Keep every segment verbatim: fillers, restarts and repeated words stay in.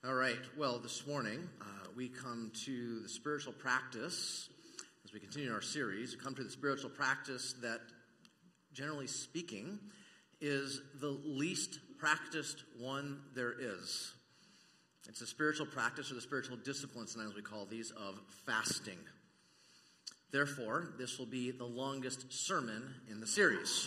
All right, well, this morning uh, we come to the spiritual practice, as we continue our series, we come to the spiritual practice that, generally speaking, is the least practiced one there is. It's the spiritual practice, or the spiritual discipline, sometimes we call these, of fasting. Therefore, this will be the longest sermon in the series.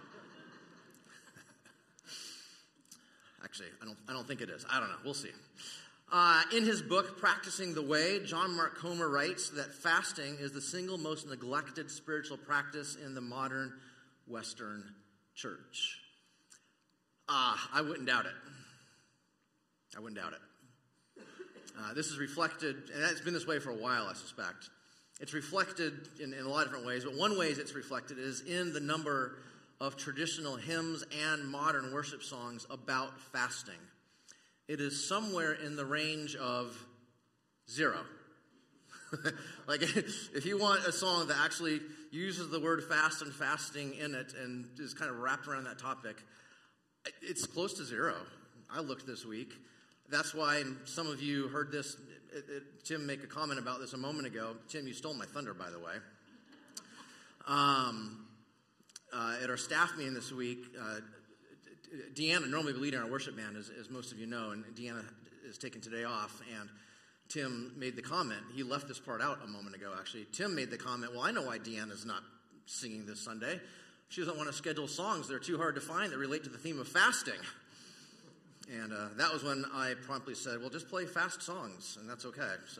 Actually, I don't I don't think it is. I don't know. We'll see. Uh, in his book, Practicing the Way, John Mark Comer writes that fasting is the single most neglected spiritual practice in the modern Western church. Ah, uh, I wouldn't doubt it. I wouldn't doubt it. Uh, this is reflected, and it's been this way for a while, I suspect. It's reflected in, in a lot of different ways, but one way it's reflected is in the number of traditional hymns and modern worship songs about fasting. It is somewhere in the range of zero. Like, if you want a song that actually uses the word fast and fasting in it and is kind of wrapped around that topic, it's close to zero. I looked this week. That's why, and some of you heard this, it, it, Tim make a comment about this a moment ago. Tim, you stole my thunder, by the way. Um... Uh, at our staff meeting this week, uh, Deanna, normally the leader in our worship band, as, as most of you know, and Deanna is taking today off, and Tim made the comment. He left this part out a moment ago, actually. Tim made the comment, well, I know why Deanna's not singing this Sunday. She doesn't want to schedule songs that are too hard to find that relate to the theme of fasting. And uh, that was when I promptly said, well, just play fast songs, and that's okay. So,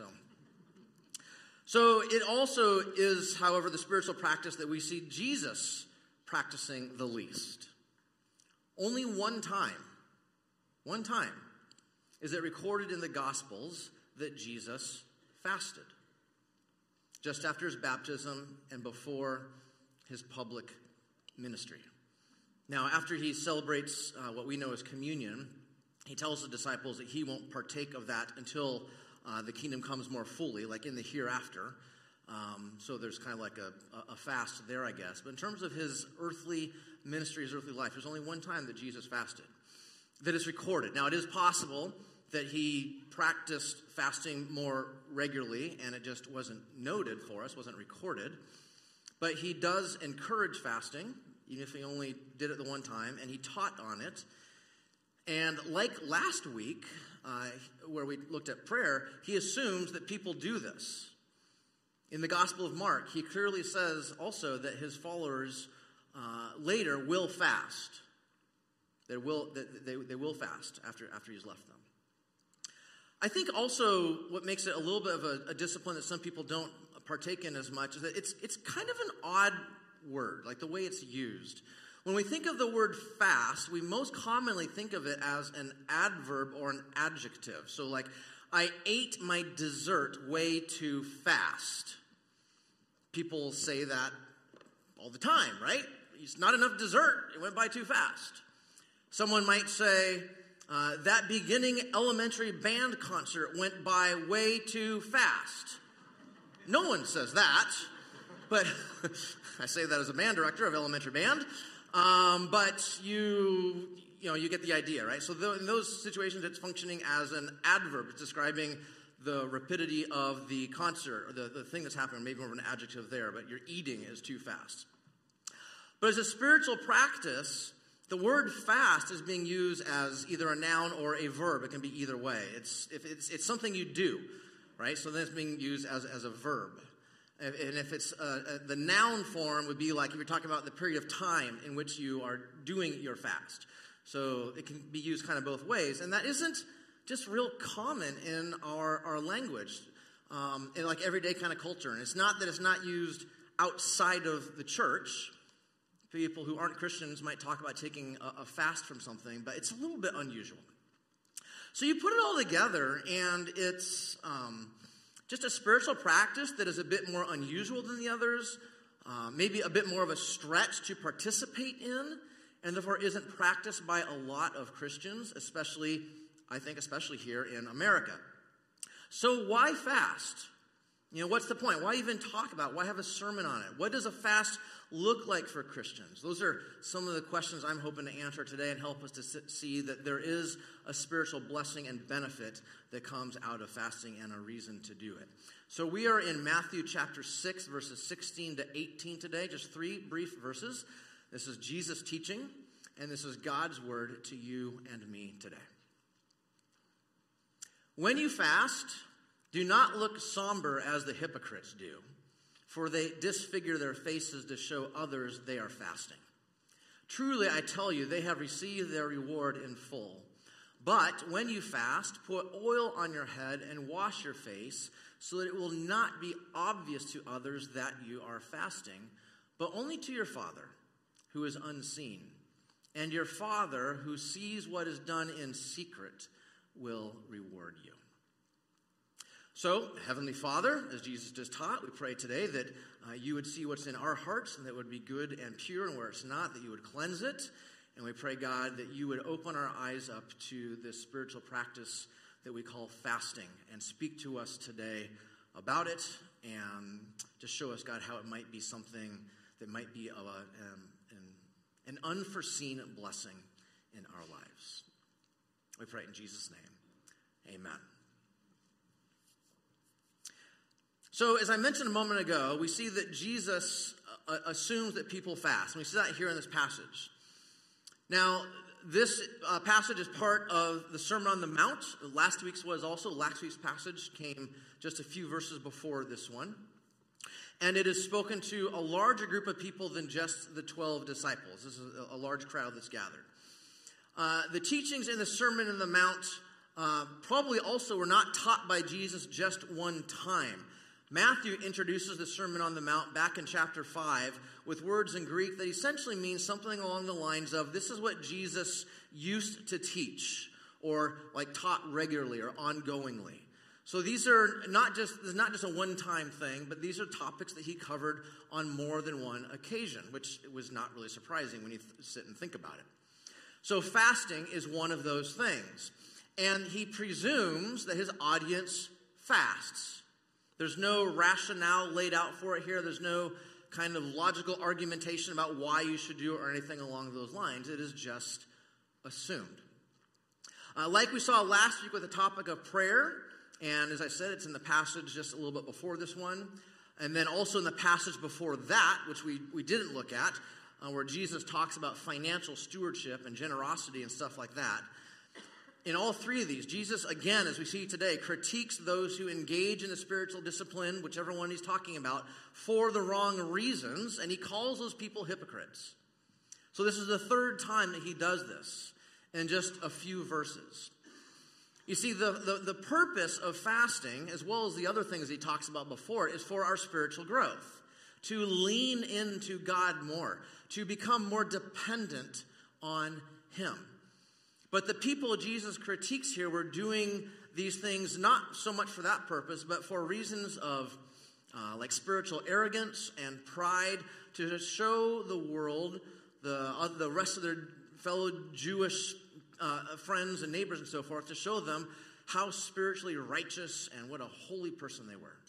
so it also is, however, the spiritual practice that we see Jesus practicing the least. Only one time, one time, is it recorded in the Gospels that Jesus fasted. Just after his baptism and before his public ministry. Now, after he celebrates uh, what we know as communion, he tells the disciples that he won't partake of that until uh, the kingdom comes more fully, like in the hereafter. Um, so there's kind of like a, a fast there, I guess. But in terms of his earthly ministry, his earthly life, there's only one time that Jesus fasted that is recorded. Now, it is possible that he practiced fasting more regularly, and it just wasn't noted for us, wasn't recorded. But he does encourage fasting, even if he only did it the one time, and he taught on it. And like last week, uh, where we looked at prayer, he assumes that people do this. In the Gospel of Mark, he clearly says also that his followers uh, later will fast. They will, they, they will fast after, after he's left them. I think also what makes it a little bit of a, a discipline that some people don't partake in as much is that it's, it's kind of an odd word, like the way it's used. When we think of the word fast, we most commonly think of it as an adverb or an adjective. So like, I ate my dessert way too fast. People say that all the time, right? It's not enough dessert. It went by too fast. Someone might say, uh, that beginning elementary band concert went by way too fast. No one says that, but I say that as a band director of elementary band. Um, but you... You know, you get the idea, right? So in those situations, it's functioning as an adverb. It's describing the rapidity of the concert, or the, the thing that's happening, maybe more of an adjective there, but your eating is too fast. But as a spiritual practice, the word fast is being used as either a noun or a verb. It can be either way. It's if it's, it's something you do, right? So then it's being used as, as a verb. And if it's uh, the noun form would be like if you're talking about the period of time in which you are doing your fast. So it can be used kind of both ways. And that isn't just real common in our, our language, um, in like everyday kind of culture. And it's not that it's not used outside of the church. People who aren't Christians might talk about taking a, a fast from something, but it's a little bit unusual. So you put it all together, and it's um, just a spiritual practice that is a bit more unusual than the others, uh, maybe a bit more of a stretch to participate in, and therefore isn't practiced by a lot of Christians, especially, I think, especially here in America. So why fast? You know, what's the point? Why even talk about it? Why have a sermon on it? What does a fast look like for Christians? Those are some of the questions I'm hoping to answer today and help us to see that there is a spiritual blessing and benefit that comes out of fasting and a reason to do it. So we are in Matthew chapter six, verses sixteen to eighteen today, just three brief verses. This is Jesus teaching, and this is God's word to you and me today. When you fast, do not look somber as the hypocrites do, for they disfigure their faces to show others they are fasting. Truly, I tell you, they have received their reward in full. But when you fast, put oil on your head and wash your face, so that it will not be obvious to others that you are fasting, but only to your Father, who is unseen. And your Father, who sees what is done in secret, will reward you. So, Heavenly Father, as Jesus just taught, we pray today that uh, you would see what's in our hearts and that would be good and pure, and where it's not, that you would cleanse it. And we pray, God, that you would open our eyes up to this spiritual practice that we call fasting, and speak to us today about it, and to show us, God, how it might be something that might be a, um, an, an unforeseen blessing in our lives. We pray in Jesus' name. Amen. So, as I mentioned a moment ago, we see that Jesus uh, assumes that people fast. And we see that here in this passage. Now, this uh, passage is part of the Sermon on the Mount. Last week's was also. Last week's passage came just a few verses before this one. And it is spoken to a larger group of people than just the twelve disciples. This is a, a large crowd that's gathered. Uh, the teachings in the Sermon on the Mount uh, probably also were not taught by Jesus just one time. Matthew introduces the Sermon on the Mount back in chapter five with words in Greek that essentially means something along the lines of, this is what Jesus used to teach, or like taught regularly or ongoingly. So these are not just, this is not just a one-time thing, but these are topics that he covered on more than one occasion, which was not really surprising when you th- sit and think about it. So fasting is one of those things. And he presumes that his audience fasts. There's no rationale laid out for it here. There's no kind of logical argumentation about why you should do it or anything along those lines. It is just assumed. Uh, like we saw last week with the topic of prayer, and as I said, it's in the passage just a little bit before this one, and then also in the passage before that, which we, we didn't look at, uh, where Jesus talks about financial stewardship and generosity and stuff like that. In all three of these, Jesus, again, as we see today, critiques those who engage in the spiritual discipline, whichever one he's talking about, for the wrong reasons, and he calls those people hypocrites. So this is the third time that he does this in just a few verses. You see, the, the, the purpose of fasting, as well as the other things he talks about before, is for our spiritual growth, to lean into God more, to become more dependent on him. But the people Jesus critiques here were doing these things not so much for that purpose, but for reasons of uh, like spiritual arrogance and pride, to show the world, the, uh, the rest of their fellow Jewish uh, friends and neighbors and so forth, to show them how spiritually righteous and what a holy person they were.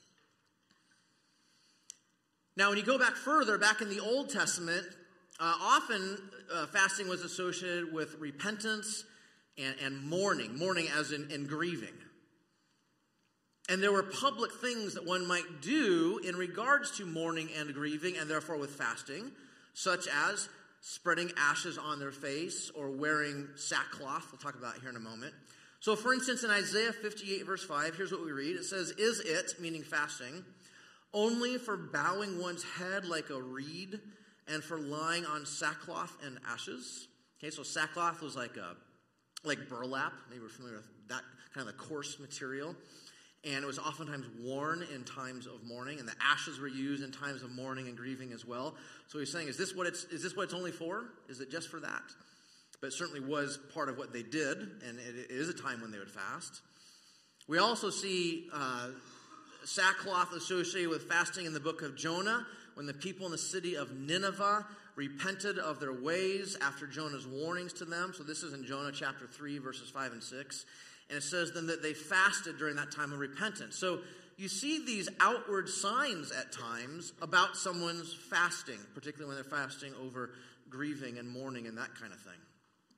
Now, when you go back further, back in the Old Testament, uh, often uh, fasting was associated with repentance and, and mourning, mourning as in, in grieving. And there were public things that one might do in regards to mourning and grieving, and therefore with fasting, such as spreading ashes on their face or wearing sackcloth. We'll talk about it here in a moment. So, for instance, in Isaiah fifty-eight, verse five, here's what we read. It says, "Is it," meaning fasting, "only for bowing one's head like a reed and for lying on sackcloth and ashes?" Okay, so sackcloth was like a like burlap. Maybe we're familiar with that kind of a coarse material. And it was oftentimes worn in times of mourning, and the ashes were used in times of mourning and grieving as well. So he's saying, is this what it's is this what it's only for? Is it just for that? But it certainly was part of what they did, and it is a time when they would fast. We also see uh, sackcloth associated with fasting in the book of Jonah, when the people in the city of Nineveh repented of their ways after Jonah's warnings to them. So this is in Jonah chapter three, verses five and six. And it says then that they fasted during that time of repentance. So you see these outward signs at times about someone's fasting, particularly when they're fasting over grieving and mourning and that kind of thing.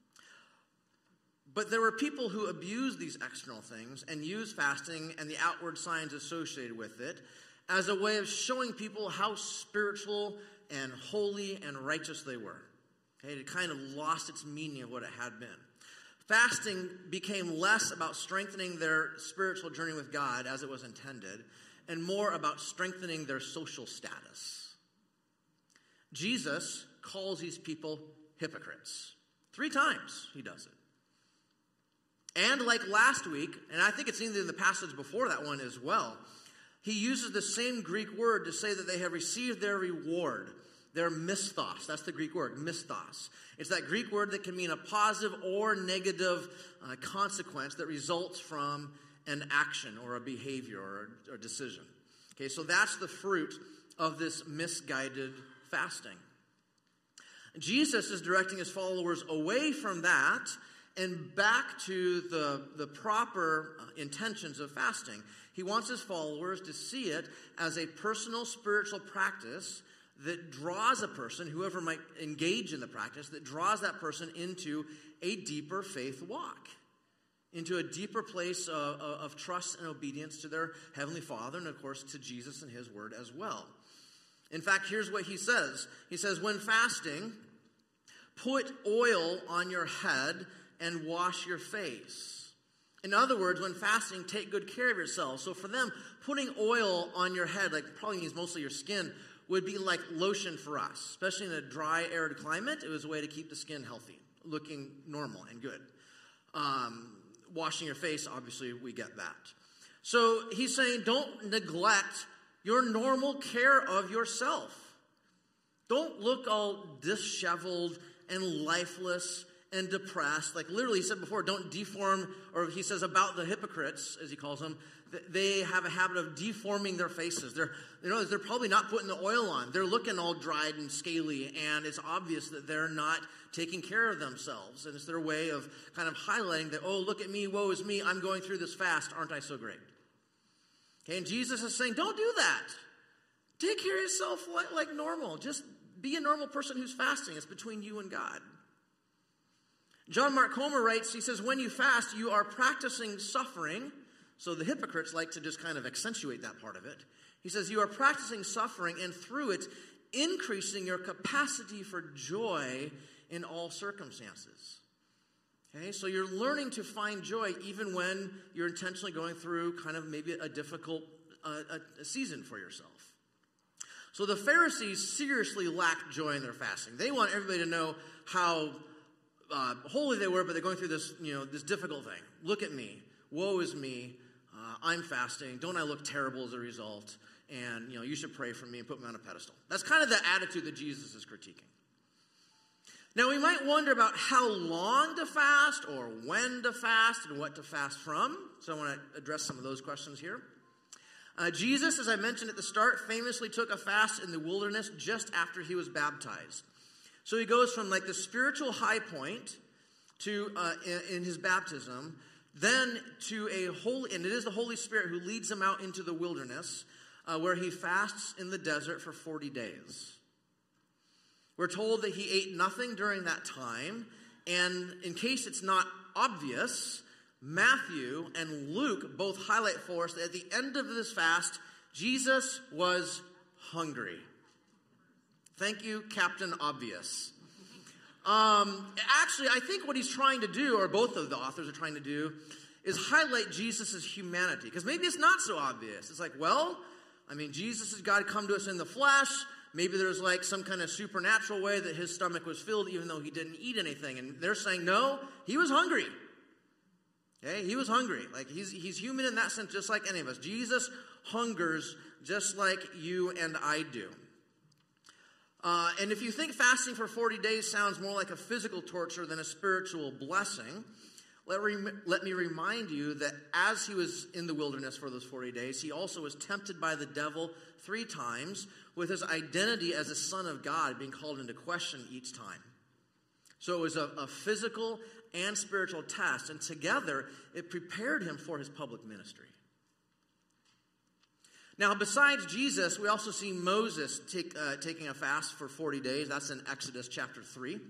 But there were people who abused these external things and used fasting and the outward signs associated with it as a way of showing people how spiritual and holy and righteous they were. Okay, it kind of lost its meaning of what it had been. Fasting became less about strengthening their spiritual journey with God as it was intended, and more about strengthening their social status. Jesus calls these people hypocrites. Three times he does it. And like last week, and I think it's in the passage before that one as well, he uses the same Greek word to say that they have received their reward, their misthos. That's the Greek word, misthos. It's that Greek word that can mean a positive or negative uh, consequence that results from an action or a behavior or a, or a decision. Okay, so that's the fruit of this misguided fasting. Jesus is directing his followers away from that and back to the, the proper uh, intentions of fasting. He wants his followers to see it as a personal spiritual practice that draws a person, whoever might engage in the practice, that draws that person into a deeper faith walk, into a deeper place of, of, of trust and obedience to their Heavenly Father and, of course, to Jesus and his word as well. In fact, here's what he says. He says, when fasting, put oil on your head and wash your face. In other words, when fasting, take good care of yourself. So for them, putting oil on your head, like probably means mostly your skin, would be like lotion for us. Especially in a dry, arid climate, it was a way to keep the skin healthy, looking normal and good. Um, washing your face, obviously, we get that. So he's saying, don't neglect your normal care of yourself. Don't look all disheveled and lifeless and depressed. Like literally he said before, don't deform, or he says about the hypocrites, as he calls them, they have a habit of deforming their faces. They're, you know, they're probably not putting the oil on. They're looking all dried and scaly, and it's obvious that they're not taking care of themselves. And it's their way of kind of highlighting that, oh, look at me, woe is me, I'm going through this fast, aren't I so great? Okay, and Jesus is saying, don't do that. Take care of yourself like, like normal. Just be a normal person who's fasting. It's between you and God. John Mark Comer writes, he says, when you fast, you are practicing suffering. So the hypocrites like to just kind of accentuate that part of it. He says, you are practicing suffering and through it, increasing your capacity for joy in all circumstances. Okay, so you're learning to find joy even when you're intentionally going through kind of maybe a difficult uh, a, a season for yourself. So the Pharisees seriously lacked joy in their fasting. They want everybody to know how uh, holy they were, but they're going through this, you know, this difficult thing. Look at me. Woe is me. Uh, I'm fasting. Don't I look terrible as a result? And, you know, you should pray for me and put me on a pedestal. That's kind of the attitude that Jesus is critiquing. Now, we might wonder about how long to fast or when to fast and what to fast from. So I want to address some of those questions here. Uh, Jesus, as I mentioned at the start, famously took a fast in the wilderness just after he was baptized. So he goes from like the spiritual high point to uh, in, in his baptism, then to a holy, and it is the Holy Spirit who leads him out into the wilderness, uh, where he fasts in the desert for forty days. We're told that he ate nothing during that time, and in case it's not obvious, Matthew and Luke both highlight for us that at the end of this fast, Jesus was hungry. Thank you, Captain Obvious. Um, actually, I think what he's trying to do, or both of the authors are trying to do, is highlight Jesus' humanity. Because maybe it's not so obvious. It's like, well, I mean, Jesus is God come to us in the flesh. Maybe there's like some kind of supernatural way that his stomach was filled even though he didn't eat anything. And they're saying, no, he was hungry. Okay, he was hungry. Like he's he's human in that sense, just like any of us. Jesus hungers just like you and I do. Uh, and if you think fasting for forty days sounds more like a physical torture than a spiritual blessing, Let, rem- let me remind you that as he was in the wilderness for those forty days, he also was tempted by the devil three times, with his identity as a son of God being called into question each time. So it was a, a physical and spiritual test, and together it prepared him for his public ministry. Now, besides Jesus, we also see Moses take, uh, taking a fast for forty days. That's in Exodus chapter three.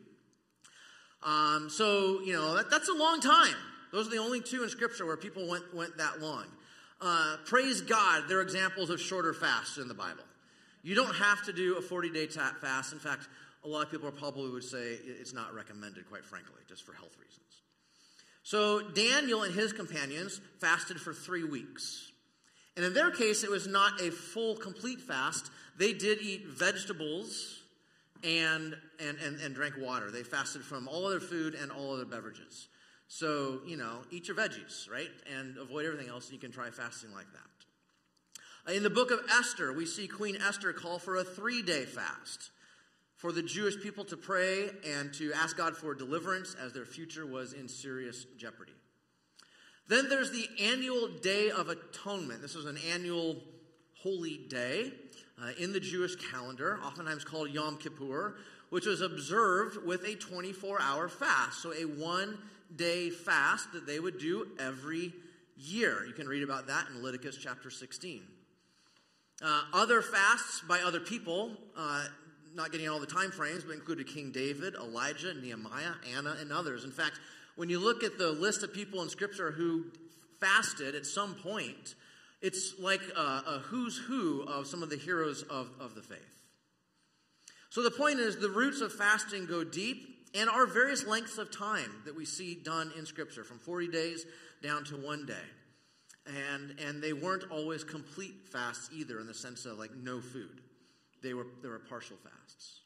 Um, so, you know, that, that's a long time. Those are the only two in Scripture where people went, went that long. Uh, praise God, there are examples of shorter fasts in the Bible. You don't have to do a forty-day ta- fast. In fact, a lot of people probably would say it's not recommended, quite frankly, just for health reasons. So Daniel and his companions fasted for three weeks. And in their case, it was not a full, complete fast. They did eat vegetables and, and, and, and drank water. They fasted from all other food and all other beverages. So, you know, eat your veggies, right? And avoid everything else, and you can try fasting like that. In the book of Esther, we see Queen Esther call for a three-day fast for the Jewish people to pray and to ask God for deliverance as their future was in serious jeopardy. Then there's the annual Day of Atonement. This was an annual holy day uh, in the Jewish calendar, oftentimes called Yom Kippur, which was observed with a twenty-four hour fast. So a one-day fast that they would do every year. You can read about that in Leviticus chapter sixteen. Uh, other fasts by other people, uh, not getting all the time frames, but included King David, Elijah, Nehemiah, Anna, and others. In fact, when you look at the list of people in Scripture who fasted at some point, it's like a, a who's who of some of the heroes of, of the faith. So the point is, the roots of fasting go deep and are various lengths of time that we see done in Scripture, from forty days down to one day. And, and they weren't always complete fasts either, in the sense of like no food. They were, they were partial fasts.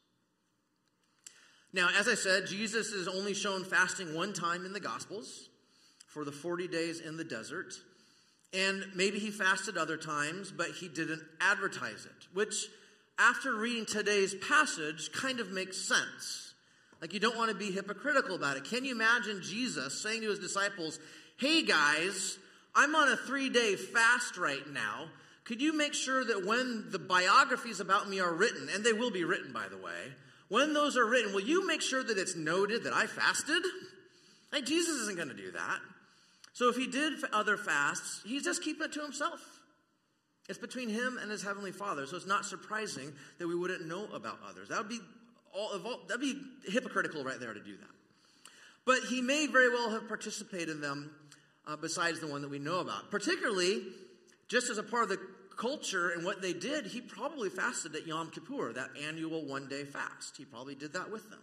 Now, as I said, Jesus is only shown fasting one time in the Gospels for the forty days in the desert. And maybe he fasted other times, but he didn't advertise it, which, after reading today's passage, kind of makes sense. Like, you don't want to be hypocritical about it. Can you imagine Jesus saying to his disciples, hey guys, I'm on a three-day fast right now. Could you make sure that when the biographies about me are written, and they will be written, by the way, when those are written, will you make sure that it's noted that I fasted? Like, Jesus isn't going to do that. So if he did other fasts, he's just keeping it to himself. It's between him and his heavenly Father, so it's not surprising that we wouldn't know about others. That would be all, that'd be hypocritical right there to do that. But he may very well have participated in them uh, besides the one that we know about. Particularly, just as a part of the culture and what they did, he probably fasted at Yom Kippur, that annual one-day fast. He probably did that with them.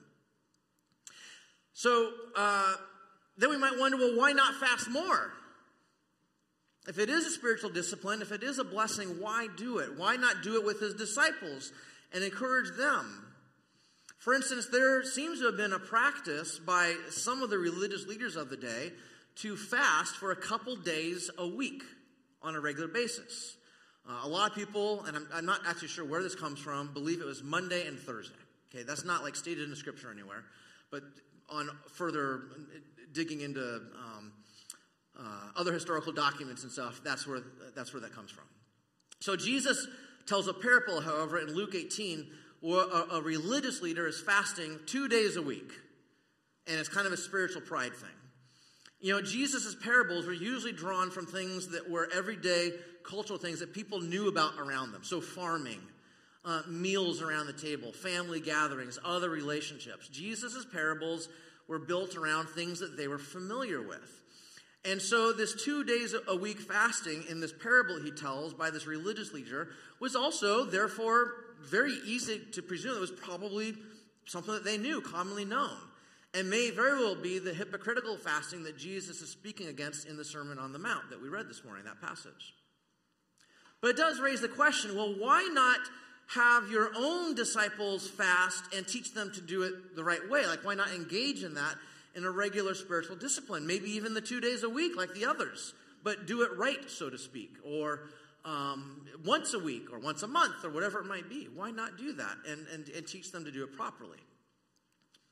So uh, then we might wonder, well, why not fast more? If it is a spiritual discipline, if it is a blessing, why do it? Why not do it with his disciples and encourage them? For instance, there seems to have been a practice by some of the religious leaders of the day to fast for a couple days a week on a regular basis. Uh, a lot of people, and I'm, I'm not actually sure where this comes from, believe it was Monday and Thursday. Okay, that's not like stated in the Scripture anywhere, but on further digging into um, uh, other historical documents and stuff, that's where that's where that comes from. So Jesus tells a parable, however, in Luke eighteen, where a, a religious leader is fasting two days a week, and it's kind of a spiritual pride thing. You know, Jesus' parables were usually drawn from things that were everyday cultural things that people knew about around them. So farming, uh, meals around the table, family gatherings, other relationships. Jesus' parables were built around things that they were familiar with. And so this two days a week fasting in this parable he tells by this religious leader was also, therefore, very easy to presume it was probably something that they knew, commonly known. And may very well be the hypocritical fasting that Jesus is speaking against in the Sermon on the Mount that we read this morning, that passage. But it does raise the question, well, why not have your own disciples fast and teach them to do it the right way? Like, why not engage in that in a regular spiritual discipline? Maybe even the two days a week like the others, but do it right, so to speak, or um, once a week or once a month or whatever it might be. Why not do that and, and, and teach them to do it properly?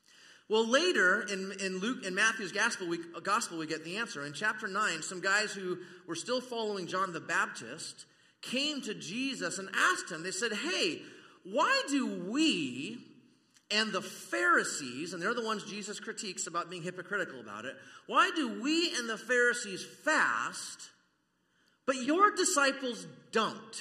Well, later in, in Luke in Matthew's gospel we, gospel, we get the answer. In chapter nine, some guys who were still following John the Baptist came to Jesus and asked him, they said, hey, why do we and the Pharisees, and they're the ones Jesus critiques about being hypocritical about it, why do we and the Pharisees fast, but your disciples don't?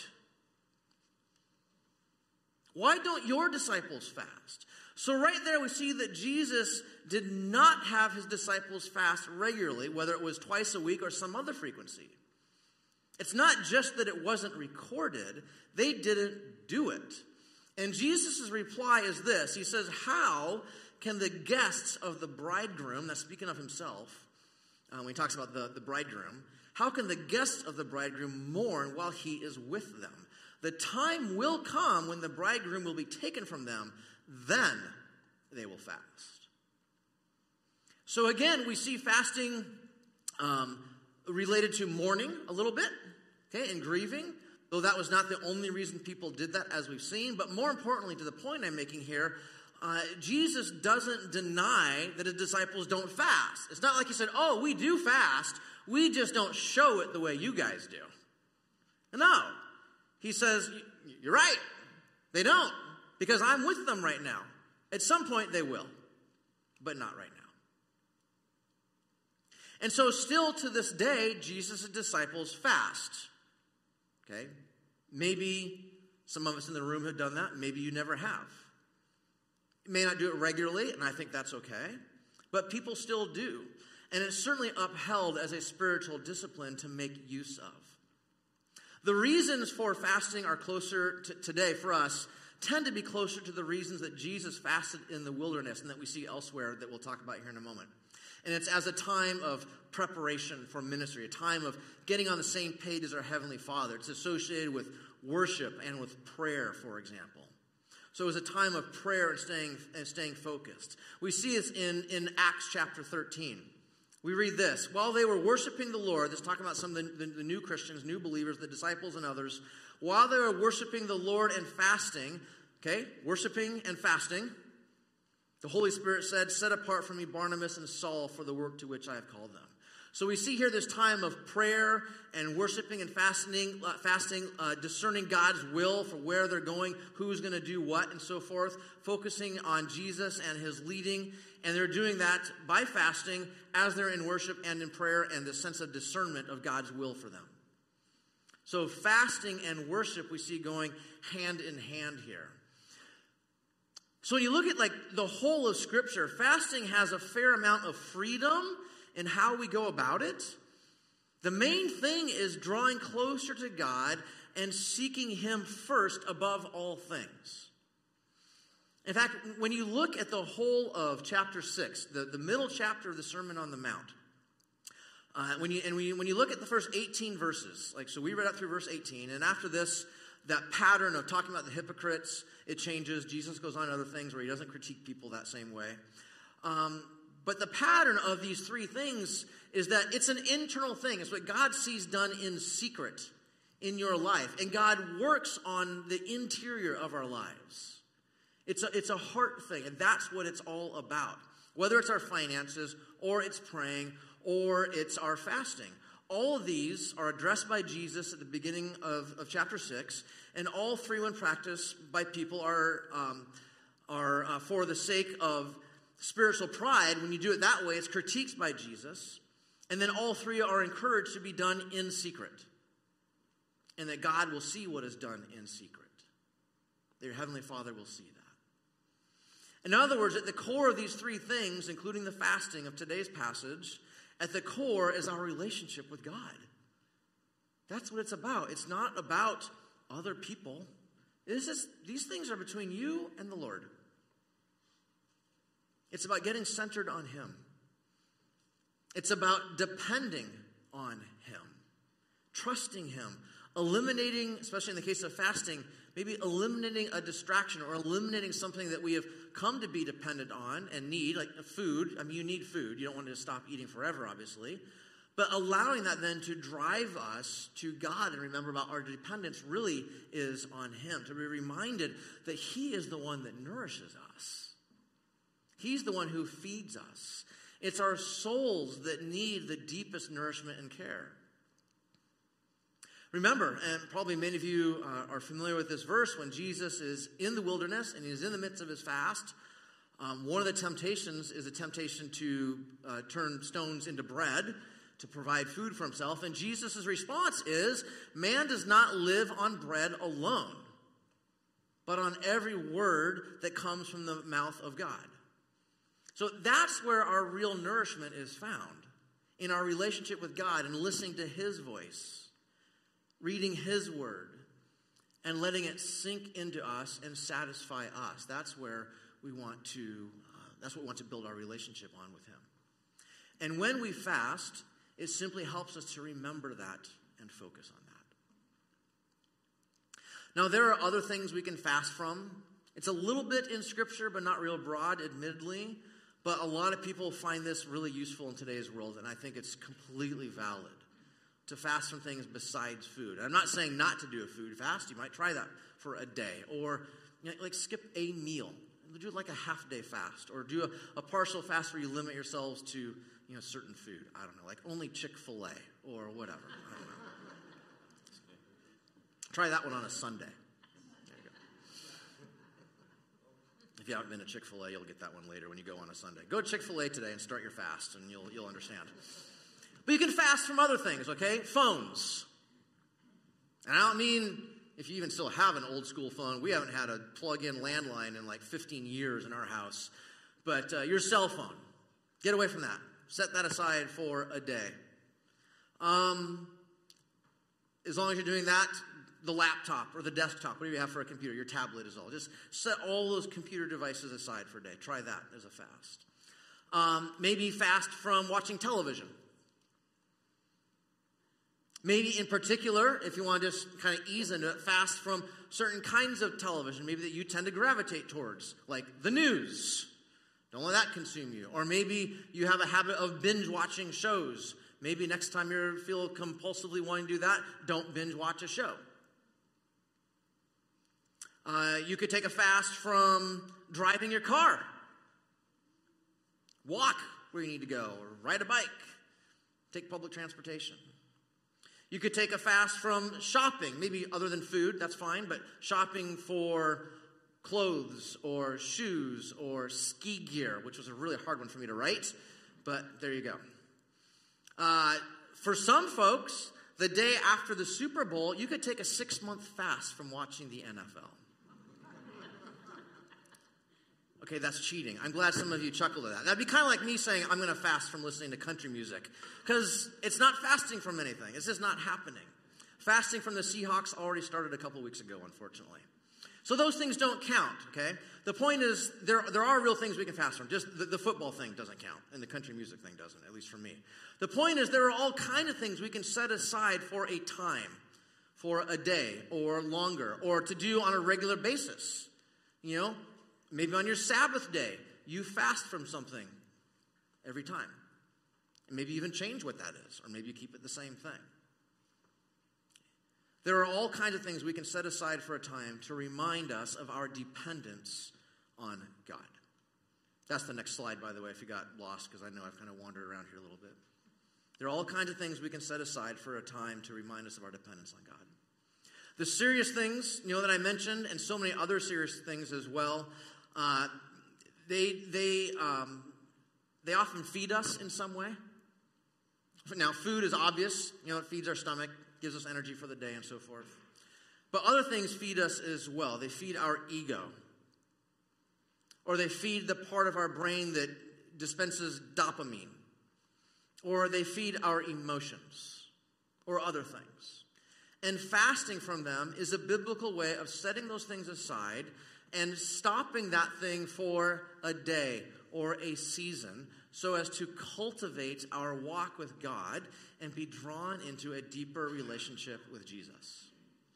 Why don't your disciples fast? So right there we see that Jesus did not have his disciples fast regularly, whether it was twice a week or some other frequency. It's not just that it wasn't recorded, they didn't do it. And Jesus' reply is this. He says, how can the guests of the bridegroom, that's speaking of himself, uh, when he talks about the, the bridegroom, how can the guests of the bridegroom mourn while he is with them? The time will come when the bridegroom will be taken from them. Then they will fast. So again, we see fasting um, related to mourning a little bit, okay, and grieving, though that was not the only reason people did that, as we've seen. But more importantly, to the point I'm making here, uh, Jesus doesn't deny that his disciples don't fast. It's not like he said, oh, we do fast, we just don't show it the way you guys do. No. He says, you're right, they don't. Because I'm with them right now. At some point they will, but not right now. And so still to this day, Jesus' disciples fast. Okay? Maybe some of us in the room have done that. Maybe you never have. You may not do it regularly, and I think that's okay. But people still do. And it's certainly upheld as a spiritual discipline to make use of. The reasons for fasting are closer to today for us tend to be closer to the reasons that Jesus fasted in the wilderness and that we see elsewhere that we'll talk about here in a moment. And it's as a time of preparation for ministry, a time of getting on the same page as our Heavenly Father. It's associated with worship and with prayer, for example. So it was a time of prayer and staying, and staying focused. We see this in, in Acts chapter thirteen. We read this. While they were worshiping the Lord, this is talking about some of the, the, the new Christians, new believers, the disciples and others. While they were worshiping the Lord and fasting, okay, worshiping and fasting, the Holy Spirit said, set apart for me Barnabas and Saul for the work to which I have called them. So we see here this time of prayer and worshiping and fasting, uh, fasting, uh, discerning God's will for where they're going, who's going to do what, and so forth, focusing on Jesus and his leading. And they're doing that by fasting as they're in worship and in prayer and the sense of discernment of God's will for them. So fasting and worship we see going hand in hand here. So when you look at like the whole of Scripture, fasting has a fair amount of freedom in how we go about it. The main thing is drawing closer to God and seeking him first above all things. In fact, when you look at the whole of chapter six, the, the middle chapter of the Sermon on the Mount, uh, when you and when you, when you look at the first eighteen verses, like so we read up through verse eighteen, and after this, that pattern of talking about the hypocrites, it changes. Jesus goes on to other things where he doesn't critique people that same way. Um, but the pattern of these three things is that it's an internal thing. It's what God sees done in secret in your life. And God works on the interior of our lives. It's a, it's a heart thing, and that's what it's all about. Whether it's our finances, or it's praying, or it's our fasting. All of these are addressed by Jesus at the beginning of, of chapter six, and all three, when practiced by people, are, um, are uh, for the sake of spiritual pride. When you do it that way, it's critiqued by Jesus. And then all three are encouraged to be done in secret. And that God will see what is done in secret. That your Heavenly Father will see that. In other words, at the core of these three things, including the fasting of today's passage, at the core is our relationship with God. That's what it's about. It's not about other people. This is, these things are between you and the Lord. It's about getting centered on him. It's about depending on him, trusting him, eliminating, especially in the case of fasting, maybe eliminating a distraction or eliminating something that we have come to be dependent on and need, like food. I mean, you need food. You don't want to stop eating forever, obviously. But allowing that then to drive us to God and remember about our dependence really is on him. To be reminded that he is the one that nourishes us. He's the one who feeds us. It's our souls that need the deepest nourishment and care. Remember, and probably many of you uh, are familiar with this verse, when Jesus is in the wilderness and he's in the midst of his fast, um, one of the temptations is a temptation to uh, turn stones into bread, to provide food for himself. And Jesus' response is, man does not live on bread alone, but on every word that comes from the mouth of God. So that's where our real nourishment is found, in our relationship with God and listening to his voice, reading his word, and letting it sink into us and satisfy us. That's where we want to, uh, that's what we want to build our relationship on with him. And when we fast, it simply helps us to remember that and focus on that. Now, there are other things we can fast from. It's a little bit in Scripture, but not real broad, admittedly. But a lot of people find this really useful in today's world, and I think it's completely valid to fast from things besides food. I'm not saying not to do a food fast. You might try that for a day. Or you know, like skip a meal. Do like a half-day fast. Or do a, a partial fast where you limit yourselves to you know certain food. I don't know, like only Chick-fil-A or whatever. I don't know. Try that one on a Sunday. There you go. If you haven't been to Chick-fil-A, you'll get that one later when you go on a Sunday. Go to Chick-fil-A today and start your fast, and you'll you'll understand. But you can fast from other things, okay? Phones. And I don't mean if you even still have an old school phone. We haven't had a plug-in landline in like fifteen years in our house. But uh, your cell phone, get away from that. Set that aside for a day. Um, as long as you're doing that, the laptop or the desktop, whatever you have for a computer, your tablet is all. Just set all those computer devices aside for a day. Try that as a fast. Um, maybe fast from watching television. Maybe in particular, if you want to just kind of ease into it, fast from certain kinds of television, maybe that you tend to gravitate towards, like the news. Don't let that consume you. Or maybe you have a habit of binge watching shows. Maybe next time you feel compulsively wanting to do that, don't binge watch a show. Uh, you could take a fast from driving your car. Walk where you need to go, or ride a bike. Take public transportation. You could take a fast from shopping, maybe other than food, that's fine, but shopping for clothes or shoes or ski gear, which was a really hard one for me to write, but there you go. Uh, for some folks, the day after the Super Bowl, you could take a six-month fast from watching the N F L. Okay, that's cheating. I'm glad some of you chuckled at that. That'd be kind of like me saying I'm going to fast from listening to country music, because it's not fasting from anything. It's just not happening. Fasting from the Seahawks already started a couple weeks ago, unfortunately. So those things don't count, okay? The point is there, there are real things we can fast from. Just the, the football thing doesn't count, and the country music thing doesn't, at least for me. The point is there are all kinds of things we can set aside for a time, for a day or longer, or to do on a regular basis, you know? Maybe on your Sabbath day, you fast from something every time. And maybe even change what that is, or maybe you keep it the same thing. There are all kinds of things we can set aside for a time to remind us of our dependence on God. That's the next slide, by the way, if you got lost, because I know I've kind of wandered around here a little bit. There are all kinds of things we can set aside for a time to remind us of our dependence on God. The serious things, you know, that I mentioned, and so many other serious things as well, Uh, they they um, they often feed us in some way. Now, food is obvious. You know, it feeds our stomach, gives us energy for the day, and so forth. But other things feed us as well. They feed our ego. Or they feed the part of our brain that dispenses dopamine. Or they feed our emotions. Or other things. And fasting from them is a biblical way of setting those things aside and stopping that thing for a day or a season so as to cultivate our walk with God and be drawn into a deeper relationship with Jesus.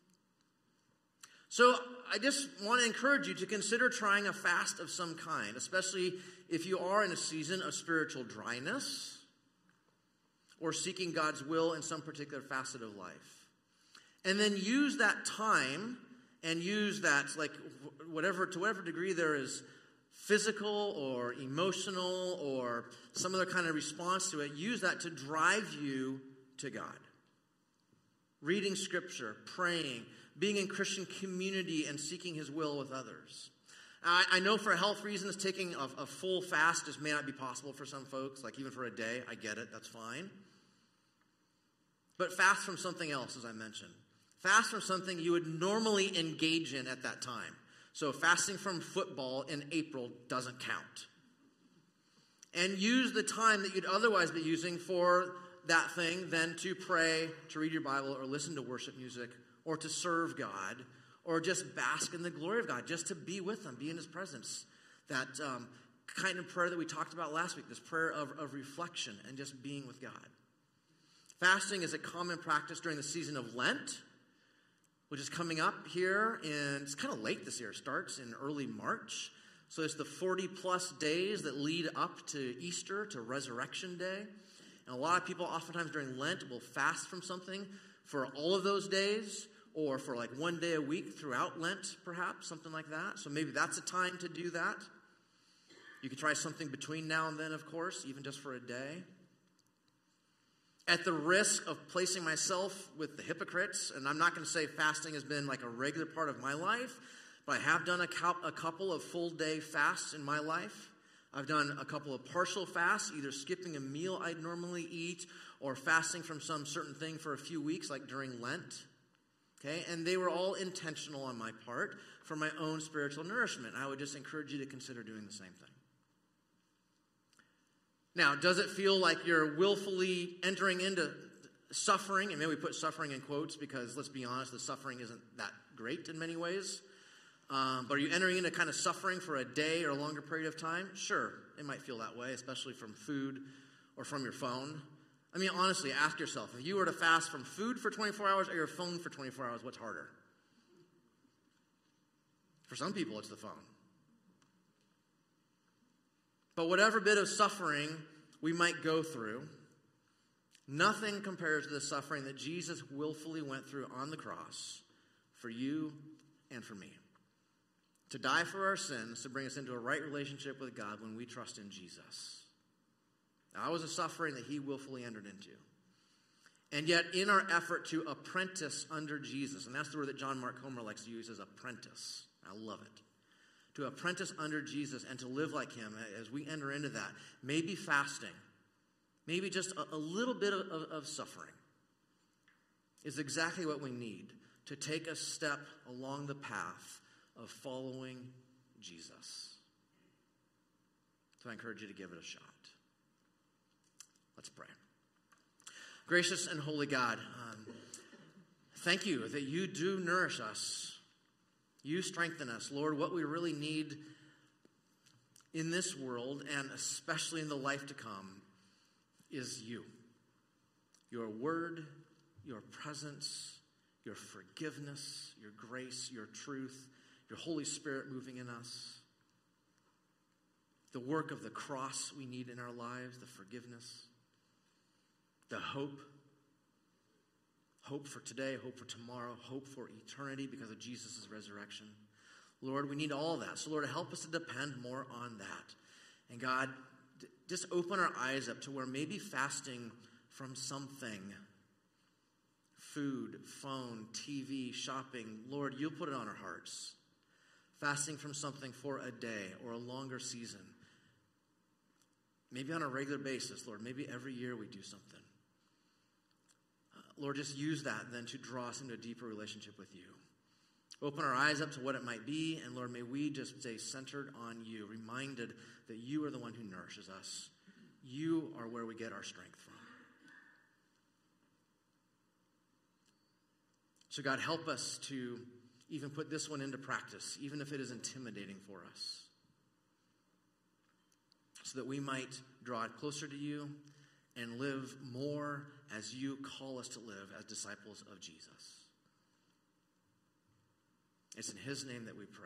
So I just want to encourage you to consider trying a fast of some kind, especially if you are in a season of spiritual dryness or seeking God's will in some particular facet of life. And then use that time and use that, like, whatever, to whatever degree there is physical or emotional or some other kind of response to it, use that to drive you to God. Reading Scripture, praying, being in Christian community, and seeking His will with others. I, I know for health reasons, taking a, a full fast just may not be possible for some folks, like even for a day. I get it, that's fine. But fast from something else, as I mentioned. Fast from something you would normally engage in at that time. So fasting from football in April doesn't count. And use the time that you'd otherwise be using for that thing then to pray, to read your Bible, or listen to worship music, or to serve God, or just bask in the glory of God, just to be with Him, be in His presence. That um, kind of prayer that we talked about last week, this prayer of, of reflection and just being with God. Fasting is a common practice during the season of Lent, which is coming up here, and it's kind of late this year. It starts in early March. So it's the forty plus days that lead up to Easter, to Resurrection Day. And a lot of people oftentimes during Lent will fast from something for all of those days, or for like one day a week throughout Lent, perhaps, something like that. So maybe that's a time to do that. You could try something between now and then, of course, even just for a day. At the risk of placing myself with the hypocrites, and I'm not going to say fasting has been like a regular part of my life, but I have done a, co- a couple of full day fasts in my life. I've done a couple of partial fasts, either skipping a meal I'd normally eat or fasting from some certain thing for a few weeks, like during Lent. Okay, and they were all intentional on my part for my own spiritual nourishment. I would just encourage you to consider doing the same thing. Now, does it feel like you're willfully entering into suffering? And maybe we put suffering in quotes because, let's be honest, the suffering isn't that great in many ways. Um, but are you entering into kind of suffering for a day or a longer period of time? Sure, it might feel that way, especially from food or from your phone. I mean, honestly, ask yourself, if you were to fast from food for twenty-four hours or your phone for twenty-four hours, what's harder? For some people, it's the phone. But whatever bit of suffering we might go through, nothing compares to the suffering that Jesus willfully went through on the cross for you and for me. To die for our sins, to bring us into a right relationship with God when we trust in Jesus. That was a suffering that He willfully entered into. And yet, in our effort to apprentice under Jesus, and that's the word that John Mark Comer likes to use, as apprentice. I love it. To apprentice under Jesus and to live like Him as we enter into that. Maybe fasting, maybe just a, a little bit of, of, of suffering is exactly what we need to take a step along the path of following Jesus. So I encourage you to give it a shot. Let's pray. Gracious and holy God, um, thank you that you do nourish us. You strengthen us. Lord, what we really need in this world, and especially in the life to come, is you. Your word, your presence, your forgiveness, your grace, your truth, your Holy Spirit moving in us. The work of the cross we need in our lives, the forgiveness, the hope. Hope for today, hope for tomorrow, hope for eternity because of Jesus' resurrection. Lord, we need all that. So Lord, help us to depend more on that. And God, just open our eyes up to where maybe fasting from something, food, phone, T V, shopping, Lord, you'll put it on our hearts. Fasting from something for a day or a longer season. Maybe on a regular basis, Lord. Maybe every year we do something. Lord, just use that then to draw us into a deeper relationship with you. Open our eyes up to what it might be, and Lord, may we just stay centered on you, reminded that you are the one who nourishes us. You are where we get our strength from. So God, help us to even put this one into practice, even if it is intimidating for us, so that we might draw closer to you and live more as you call us to live as disciples of Jesus. It's in His name that we pray.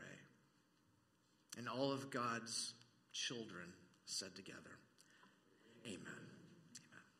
And all of God's children said together, amen.